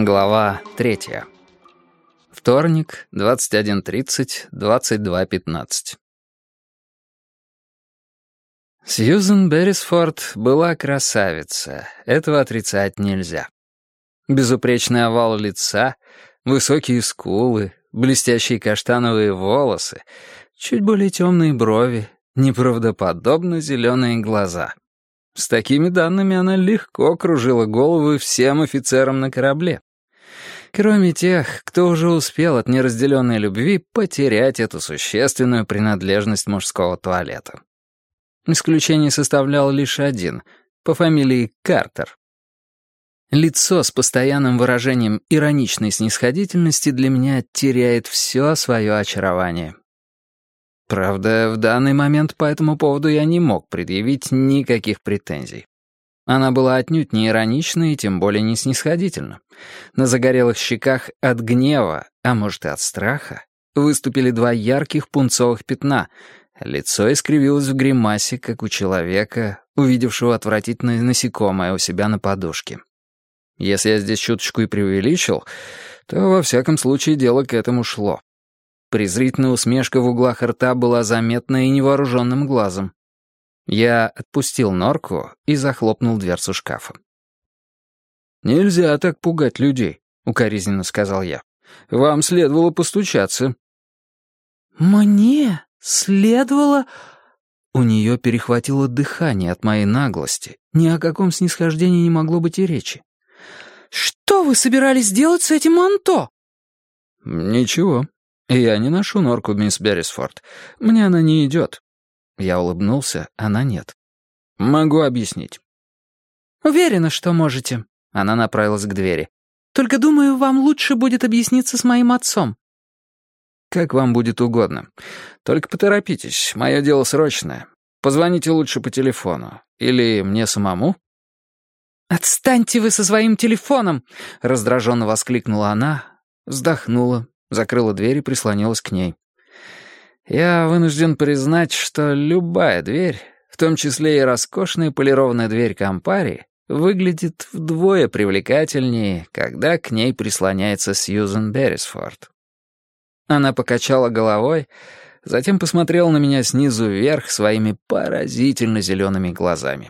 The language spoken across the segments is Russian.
Глава 3. Вторник, 21:30, 22:15. Сьюзен Беррисфорд была красавица, этого отрицать нельзя. Безупречный овал лица, высокие скулы, блестящие каштановые волосы, чуть более темные брови, неправдоподобно зеленые глаза. С такими данными она легко кружила головы всем офицерам на корабле. Кроме тех, кто уже успел от неразделенной любви потерять эту существенную принадлежность мужского туалета. Исключение составлял лишь один, по фамилии Картер. Лицо с постоянным выражением ироничной снисходительности для меня теряет все свое очарование. Правда, в данный момент по этому поводу я не мог предъявить никаких претензий. Она была отнюдь не иронична и тем более не снисходительна. На загорелых щеках от гнева, а может и от страха, выступили два ярких пунцовых пятна. Лицо искривилось в гримасе, как у человека, увидевшего отвратительное насекомое у себя на подушке. Если я здесь чуточку и преувеличил, то во всяком случае дело к этому шло. Презрительная усмешка в углах рта была заметна и невооруженным глазом. Я отпустил норку и захлопнул дверцу шкафа. «Нельзя так пугать людей», — укоризненно сказал я. «Вам следовало постучаться». «Мне следовало...» У нее перехватило дыхание от моей наглости. Ни о каком снисхождении не могло быть и речи. «Что вы собирались делать с этим манто?» «Ничего. Я не ношу норку, мисс Беррисфорд. Мне она не идет». Я улыбнулся, она нет. «Могу объяснить». «Уверена, что можете». Она направилась к двери. «Только, думаю, вам лучше будет объясниться с моим отцом». «Как вам будет угодно. Только поторопитесь, мое дело срочное. Позвоните лучше по телефону. Или мне самому?» «Отстаньте вы со своим телефоном!» — раздраженно воскликнула она, вздохнула, закрыла дверь и прислонилась к ней. Я вынужден признать, что любая дверь, в том числе и роскошная полированная дверь Кампари, выглядит вдвое привлекательнее, когда к ней прислоняется Сьюзен Беррисфорд. Она покачала головой, затем посмотрела на меня снизу вверх своими поразительно зелеными глазами.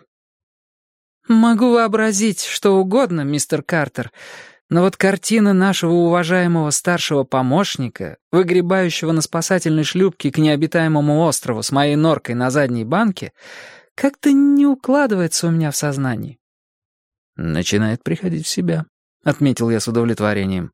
«Могу вообразить что угодно, мистер Картер, но вот картина нашего уважаемого старшего помощника, выгребающего на спасательной шлюпке к необитаемому острову с моей норкой на задней банке, как-то не укладывается у меня в сознании». «Начинает приходить в себя», — отметил я с удовлетворением.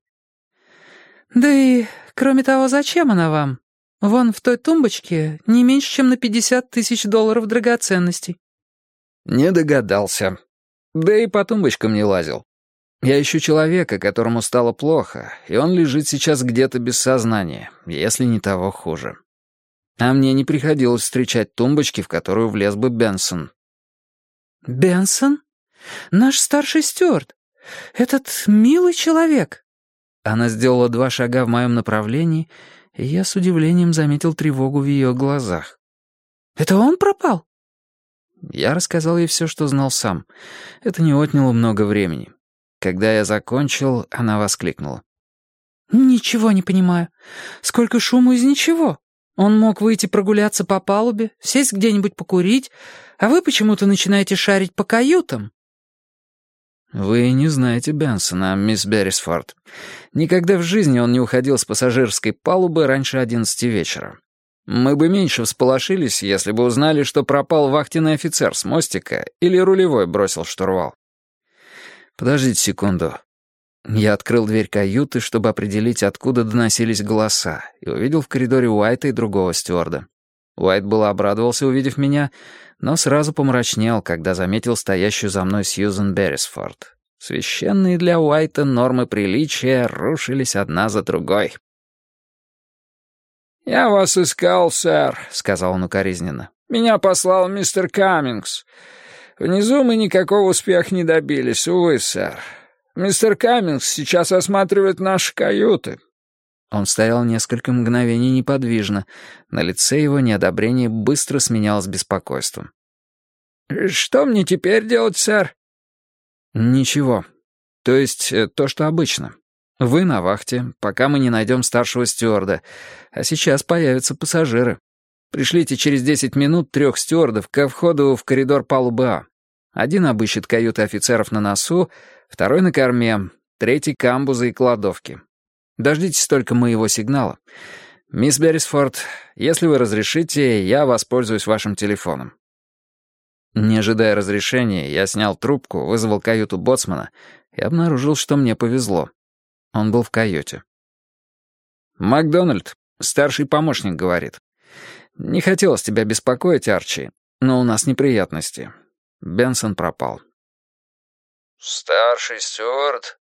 «Да и, кроме того, зачем она вам? Вон в той тумбочке не меньше, чем на $50 000 драгоценностей». «Не догадался. Да и по тумбочкам не лазил. Я ищу человека, которому стало плохо, и он лежит сейчас где-то без сознания, если не того хуже. А мне не приходилось встречать тумбочки, в которую влез бы Бенсон». «Бенсон? Наш старший стюард? Этот милый человек?» Она сделала 2 шага в моем направлении, и я с удивлением заметил тревогу в ее глазах. «Это он пропал?» Я рассказал ей все, что знал сам. Это не отняло много времени. Когда я закончил, она воскликнула. «Ничего не понимаю. Сколько шума из ничего. Он мог выйти прогуляться по палубе, сесть где-нибудь покурить, а вы почему-то начинаете шарить по каютам». «Вы не знаете Бенсона, мисс Беррисфорд. Никогда в жизни он не уходил с пассажирской палубы раньше 11 вечера. Мы бы меньше всполошились, если бы узнали, что пропал вахтенный офицер с мостика или рулевой бросил штурвал. Подождите секунду». Я открыл дверь каюты, чтобы определить, откуда доносились голоса, и увидел в коридоре Уайта и другого стюарда. Уайт было обрадовался, увидев меня, но сразу помрачнел, когда заметил стоящую за мной Сьюзен Беррисфорд. Священные для Уайта нормы приличия рушились одна за другой. «Я вас искал, сэр», — сказал он укоризненно. «Меня послал мистер Каммингс. Внизу мы никакого успеха не добились, увы, сэр. Мистер Каммингс сейчас осматривает наши каюты». Он стоял несколько мгновений неподвижно. На лице его неодобрение быстро сменялось беспокойством. «Что мне теперь делать, сэр?» «Ничего. То есть то, что обычно. Вы на вахте, пока мы не найдем старшего стюарда, а сейчас появятся пассажиры. Пришлите через 10 минут 3 стюардов ко входу в коридор палубы А. Один обыщет каюты офицеров на носу, второй на корме, третий — камбузы и кладовки. Дождитесь только моего сигнала. Мисс Беррисфорд, если вы разрешите, я воспользуюсь вашим телефоном». Не ожидая разрешения, я снял трубку, вызвал каюту боцмана и обнаружил, что мне повезло. Он был в каюте. «Макдональд, старший помощник, говорит. Не хотелось тебя беспокоить, Арчи, но у нас неприятности. Бенсон пропал». «Старший стюард?»